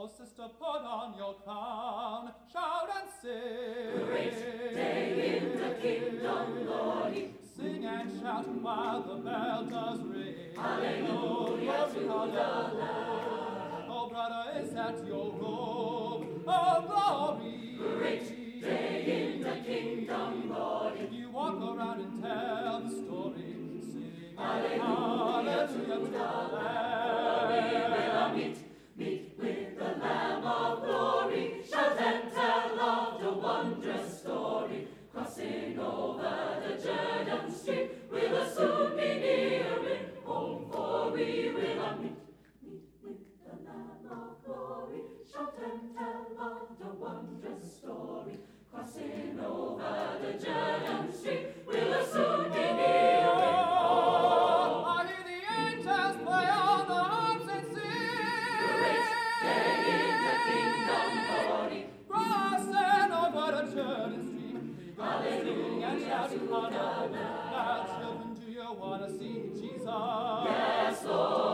Oh, sister, put on your crown, shout and sing. Great day in the kingdom, glory. Sing and shout while the bell does ring. Hallelujah to the Lamb. Oh, brother, is that your robe? Oh, glory. Great day in the kingdom, glory. You walk around and tell the story, sing Hallelujah to the Lamb. We will meet with the Lamb of glory. Shout and tell of the wondrous story. Crossing over the Jordan street, we'll soon be nearing home, for we will meet with the Lamb of glory. Shout and tell of the wondrous story. Crossing over the Jordan street, we'll soon be nearing home. I hear the angels play on the harps and sing. Great day in the kingdom, glory. Crossing over the Jordan street. Hallelujah And shout to honor. the Lamb. Now, children, do you want to see Jesus? Yes, Lord.